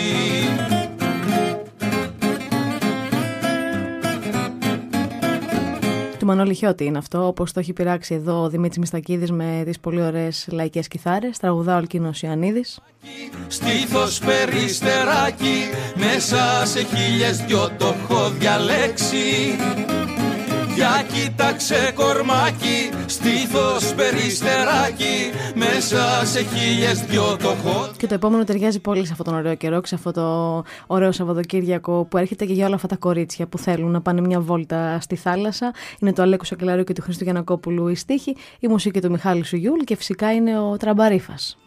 Του Μανώλη Χιώτη είναι αυτό, όπως το έχει πειράξει εδώ ο Δημήτρης Μιστακίδης με τις πολύ ωραίες λαϊκές κιθάρες. Τραγουδά ο Αλκίνος Ιωαννίδης. Στήθος περιστεράκι, μέσα σε 1002 το έχω διαλέξει. Για κοίταξε κορμάκι, στήθος περιστεράκι, μέσα σε 1002 το έχω. Και το επόμενο ταιριάζει πολύ σε αυτόν τον ωραίο καιρό, σε αυτό το ωραίο Σαββατοκύριακο που έρχεται και για όλα αυτά τα κορίτσια που θέλουν να πάνε μια βόλτα στη θάλασσα. Είναι το Αλέκου Σακελαρίου και του Χρήστου Γιαννακόπουλου η στίχη, η μουσική του Μιχάλη Σουγιούλ και φυσικά είναι ο Τραμπαρίφας.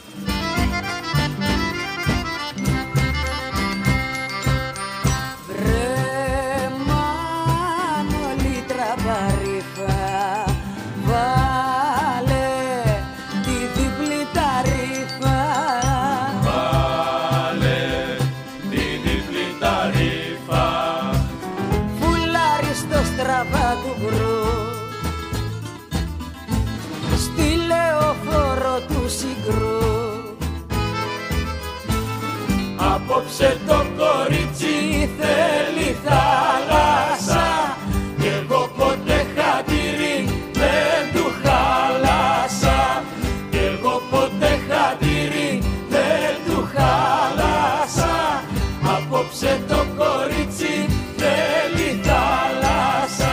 Απόψε το κορίτσι θέλει θάλασσα, κι εγώ ποτέ χατήρι δεν του χάλασα, κι εγώ ποτέ χατήρι δεν του χάλασα. Απόψε το κορίτσι θέλει θάλασσα.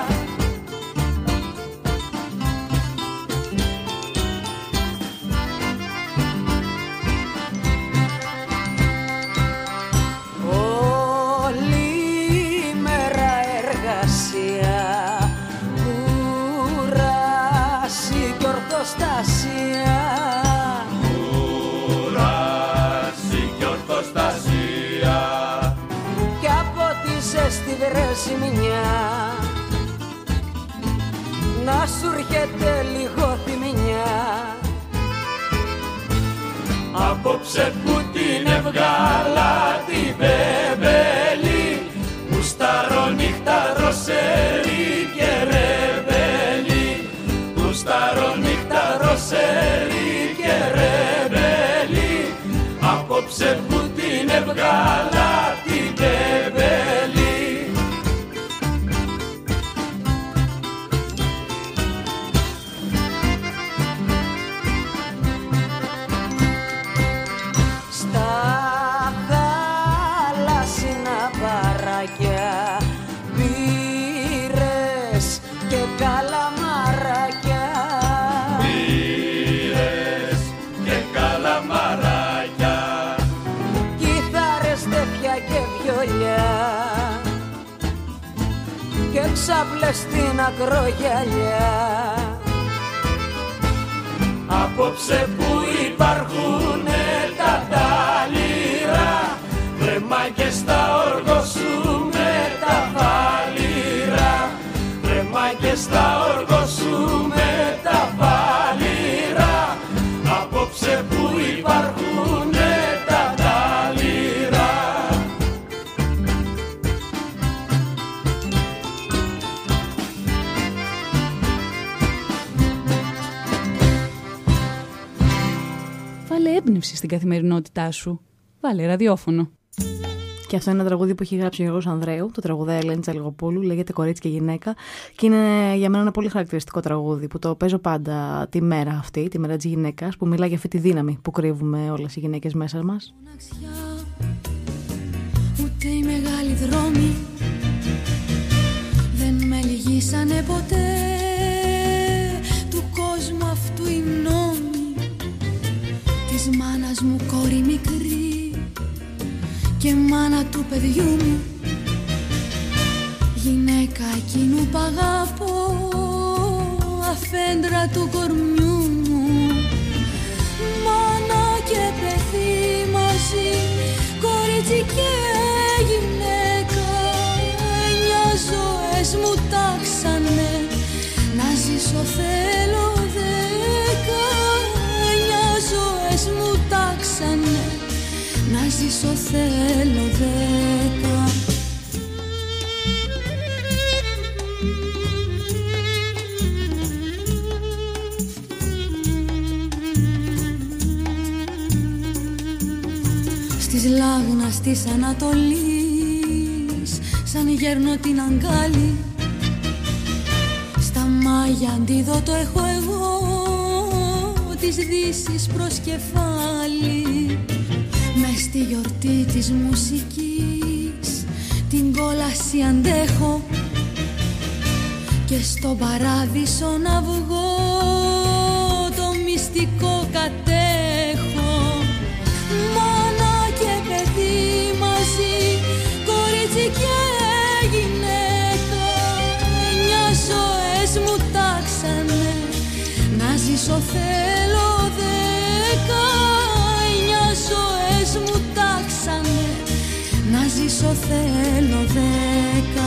Κι από τη ζέστη βρεσιμιά να σου έρχεται λίγο θυμινιά. Απόψε που την εβγάλα την μπεμπέλη, μουσταρό νύχτα δροσερή και ρεμπέλη, μουσταρό νύχτα δροσερή και ρεμπέλη. Απόψε που την εβγάλα την μπεμπέλη. Στα θάλασσινα παράκια πήρες και καλαμαράκια, πήρες και καλαμαράκια, κιθάρες, τέφια και βιολιά και ξάπλες στην ακρογιαλιά. Απόψε που υπάρχουνε τα ταλήρα, βρέμα και στα όργο σου με τα φαλήρα, βρέμα και στα όργο σου με τα φαλήρα. Απόψε που υπάρχουνε τα ταλήρα. Βάλε έμπνευση στην καθημερινότητά σου. Βάλε ραδιόφωνο. Και αυτό είναι ένα τραγούδι που έχει γράψει ο Γιώργος Ανδρέου, το τραγουδάει Ελένη Τσαλιγοπούλου, λέγεται Κορίτσι και Γυναίκα. Και είναι για μένα ένα πολύ χαρακτηριστικό τραγούδι που το παίζω πάντα τη μέρα αυτή, τη μέρα της γυναίκας, που μιλάει για αυτή τη δύναμη που κρύβουμε όλες οι γυναίκες μέσα μας. Ούτε οι μεγάλοι δρόμοι δεν με λυγίσανε ποτέ. Του κόσμου αυτού οι νόμοι, της μάνας μου κόρη μικρή και μάνα του παιδιού μου, γυναίκα εκείνου που αγάπω, αφέντρα του κορμιού μου. Μάνα και παιδί μαζί, κορίτσι και γυναίκα, 9 ζωές μου τάξανε, να ζήσω θέλω 10. 9 ζωές μου τάξανε, να ζήσω θέλω 10. μας της Ανατολής, σαν γέρνω την αγκάλι. Στα μάγια αντίδοτο έχω εγώ, της Δύσης προς κεφάλι. Μες στη γιορτή της μουσικής την κόλαση αντέχω και στον παράδεισο να βγω το μυστικό κατέχω. Μάνα και παιδί μαζί, κορίτσι και γυναίκα, 9 ζωές μου τάξανε, να ζήσω θέλω 10. 9 ζωές μου τάξανε, να ζήσω θέλω 10.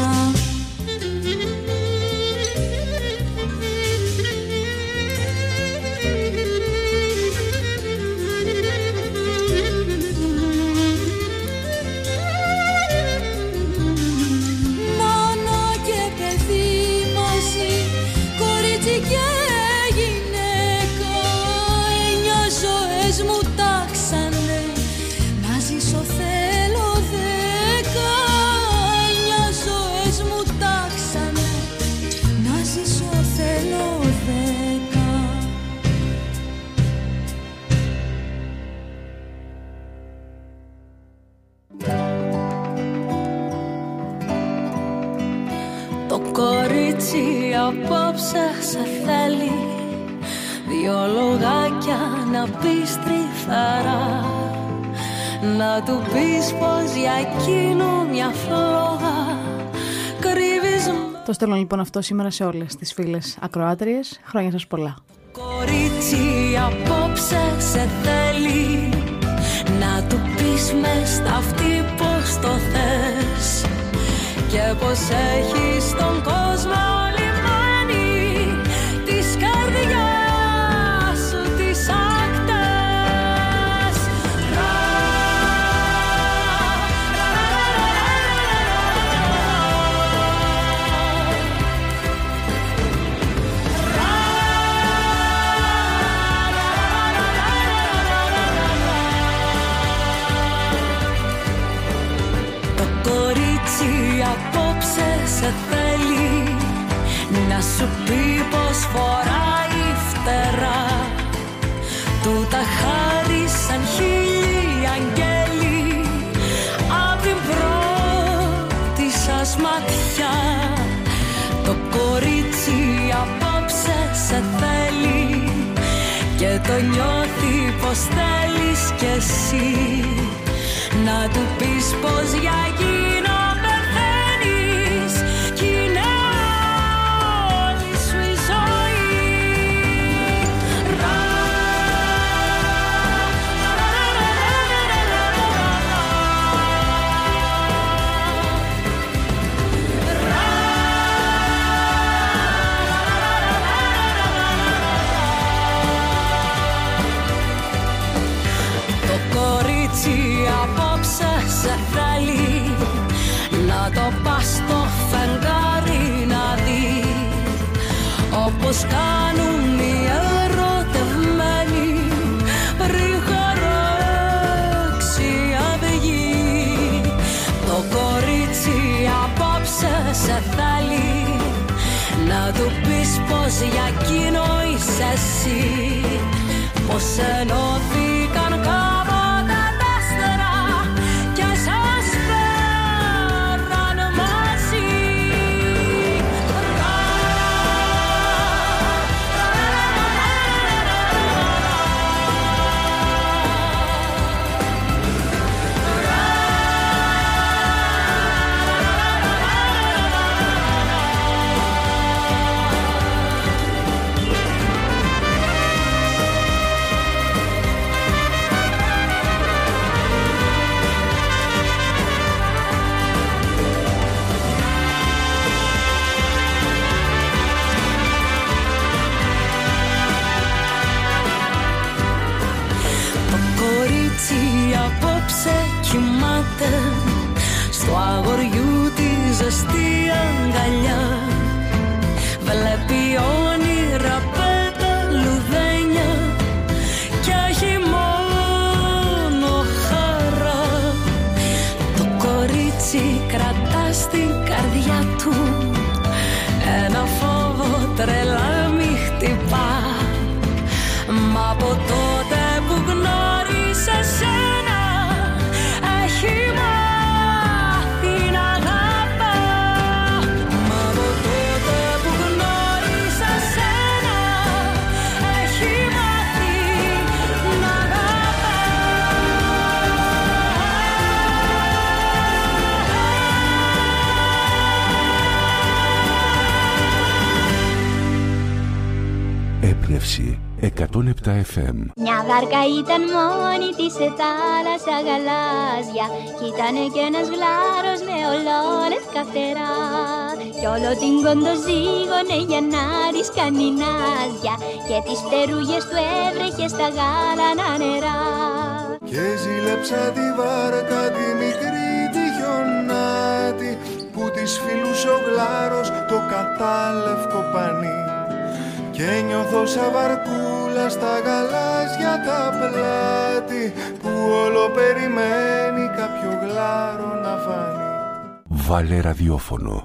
Απόψε σε θέλει, 2 λογάκια να πεις τρυφερά, να του πεις πως για εκείνο μια φλόγα κρύβεις. Το στέλνω λοιπόν αυτό σήμερα σε όλες τις φίλες ακροάτριες. Χρόνια σας πολλά. Κορίτσι απόψε σε θέλει, να του πεις μες στα αυτή πως το θες και πως έχεις τον κόσμο της καρδιάς σου τις ακτές. Το κορίτσι απόψε σε θέλει, να σου πει πως φοράει φτερά, του τα χάρισαν 1000 αγγέλοι απ' την πρώτη σας ματιά. Το κορίτσι απόψε σε θέλει και το νιώθει πως θέλεις κι εσύ, να του πεις πως για εκείνο πεθαίνεις κι είναι απόψε σε θέλει, να το πας στο φεγγάρι να δει, όπως κάνουν οι ερωτευμένοι πριν χαράξει αυγή. Το κορίτσι απόψε σε θέλει, να του πεις πως για εκείνο είσαι εσύ, πως ενώθηκαν κάποτε τα άστερα και σας φέραν μαζί. Απόψε κοιμάται στο αγοριού τη ζεστή αγκαλιά, βλέπει όνειρα πεταλουδένια κι έχει μόνο χαρά. Έμπνευση 107 FM. Μια βάρκα ήταν μόνη της σε θάλασσα γαλάζια κι ήτανε κι ένας γλάρος με ολόλευκα φτερά κι όλο την κοντοζήγωνε για να της κάνει νάζια και τις φτερούγες του έβρεχε στα γάλανα νερά. Και ζήλεψα τη βάρκα τη μικρή τη χιονάτη που της φιλούσε ο γλάρος το κατάλευκο πανί και νιώθω σαν βαρκούλα στα γαλάζια τα πλάτη που όλο περιμένει κάποιο γλάρο να φανεί. Βάλε ραδιόφωνο.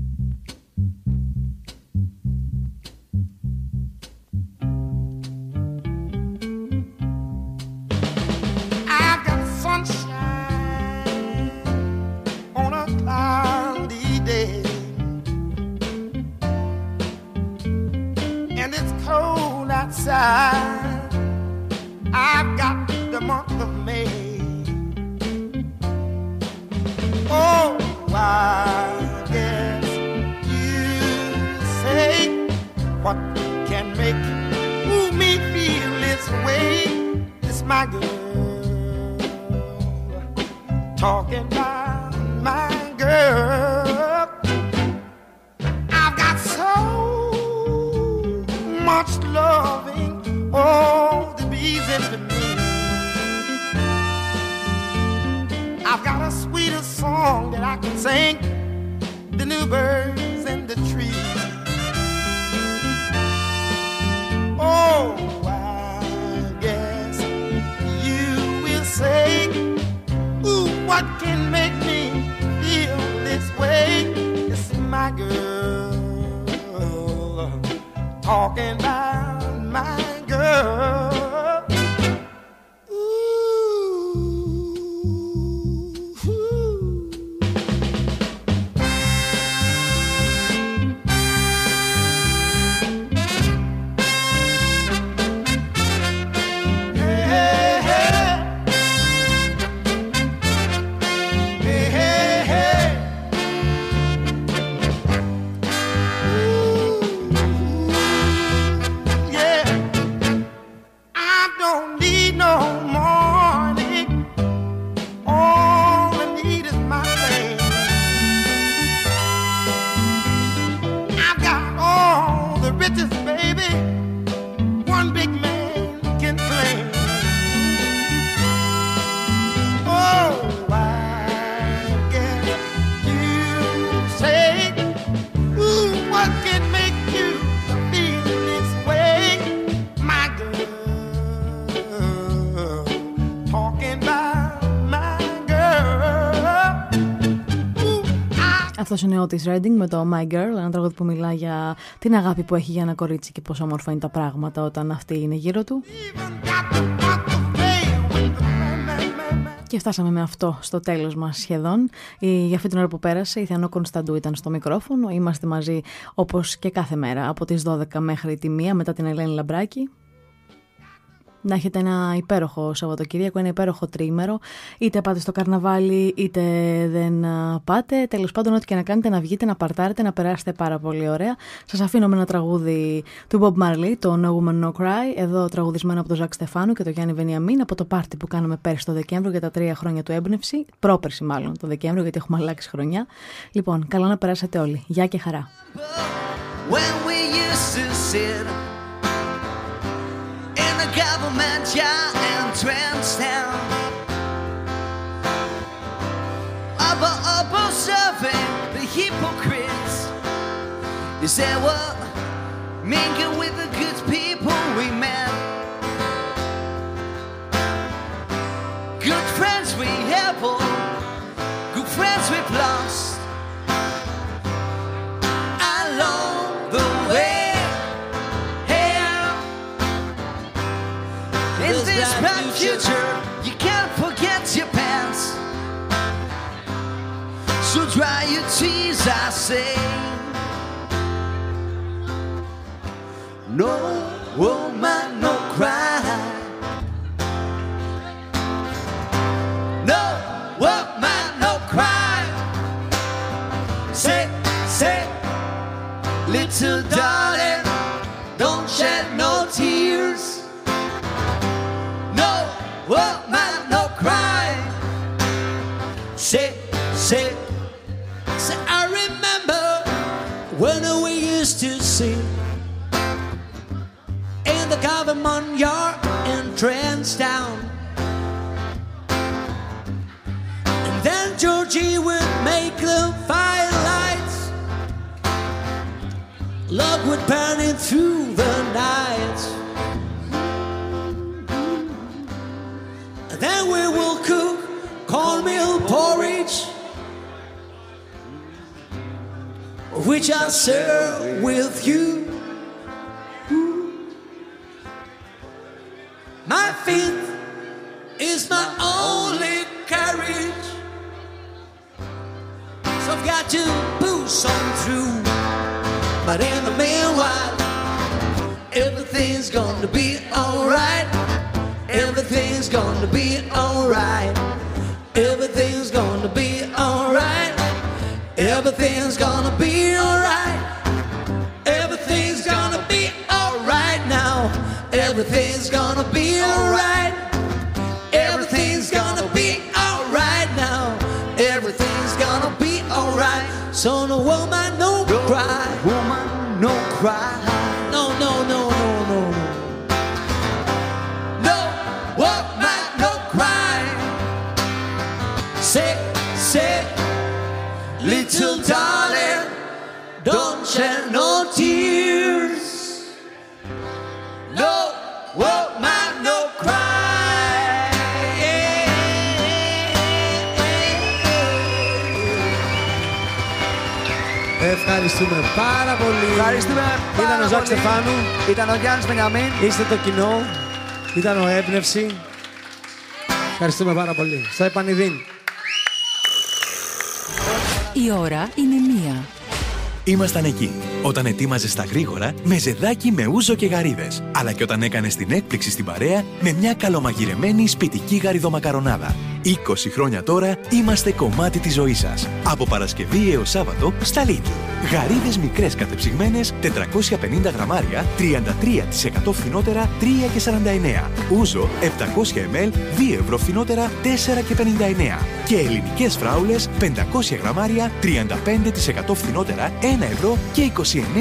Outside, I've got the month of May. Oh, I guess you say what can make me feel this way. It's my girl talking about my girl. I've got so much loving, oh, the bees into me. I've got a sweeter song that I can sing than the birds in the trees. Oh, I guess you will say, ooh, what can make me feel this way? It's my girl talking about my girl. Αυτός είναι ο Otis Redding με το My Girl, ένα τραγούδι που μιλά για την αγάπη που έχει για ένα κορίτσι και πόσο όμορφα είναι τα πράγματα όταν αυτή είναι γύρω του. Και φτάσαμε με αυτό στο τέλος μας σχεδόν. Για αυτή την ώρα που πέρασε η Θεανό Κωνσταντού ήταν στο μικρόφωνο. Είμαστε μαζί όπως και κάθε μέρα από τις 12 μέχρι τη 1 μετά την Ελένη Λαμπράκη. Να έχετε ένα υπέροχο Σαββατοκύριακο, ένα υπέροχο τριήμερο. Είτε πάτε στο καρναβάλι, είτε δεν πάτε. Τέλος πάντων, ό,τι και να κάνετε, να βγείτε, να παρτάρετε, να περάσετε πάρα πολύ ωραία. Σας αφήνω με ένα τραγούδι του Bob Marley, το No Woman No Cry. Εδώ τραγουδισμένο από τον Ζακ Στεφάνου και τον Γιάννη Βενιαμίν από το πάρτι που κάναμε πέρσι το Δεκέμβριο για τα 3 χρόνια του Έμπνευση. Πρόπερσι μάλλον το Δεκέμβριο, γιατί έχουμε αλλάξει χρονιά. Λοιπόν, καλά να περάσετε όλοι. Γεια και χαρά. Government, yeah, and Trenchtown. Observing the hypocrites. Is that what mingle with the good people we met? Good friends we have all, good friends we've lost along the way. In this bright future, you can't forget your pants. So dry your tears, I say. No woman, no cry. No woman, no cry. Say, little darling, don't shed no tears. No woman, no cry. Say, I remember when we used to sit in the government yard in Trenchtown. And then Georgie would make the firelights. Love would burn it through the nights. And then we will cook cornmeal porridge, which I serve with you. My faith is my only courage, so I've got to push on through. But in the meanwhile, everything's gonna be alright. Everything's gonna be alright. Everything's gonna be alright. Everything's gonna be alright. Everything's gonna be alright now. Everything's gonna be alright. Everything's gonna be alright now. Everything's gonna be alright. So no woman, no cry. Woman, no cry. No, no, no, no, no, no. No woman, no cry. Say, little darling, don't shed no tears. No woman, no cry. Ευχαριστούμε πάρα πολύ. Ευχαριστούμε πάρα Ήταν ο Ζακ πολύ. Στεφάνου. Ήταν ο Γιάννης Μπενιαμίν. Είστε το κοινό. Ήταν ο Έμπνευση. Ευχαριστούμε πάρα πολύ. Στα επανειδήν. Η ώρα είναι 1. Ήμασταν εκεί, όταν ετοίμαζες τα γρήγορα με ζεδάκι με ούζο και γαρίδες, αλλά και όταν έκανες την έκπληξη στην παρέα με μια καλομαγειρεμένη σπιτική γαριδομακαρονάδα. 20 χρόνια τώρα είμαστε κομμάτι της ζωής σας. Από Παρασκευή έως Σάββατο στα Lidl. Γαρίδες μικρές κατεψυγμένες 450 γραμμάρια, 33% φθηνότερα 3,49. Ούζο 700 ml, 2 ευρώ φθηνότερα 4,59. Και ελληνικές φράουλες 500 γραμμάρια, 35% φθηνότερα 1 ευρώ και 29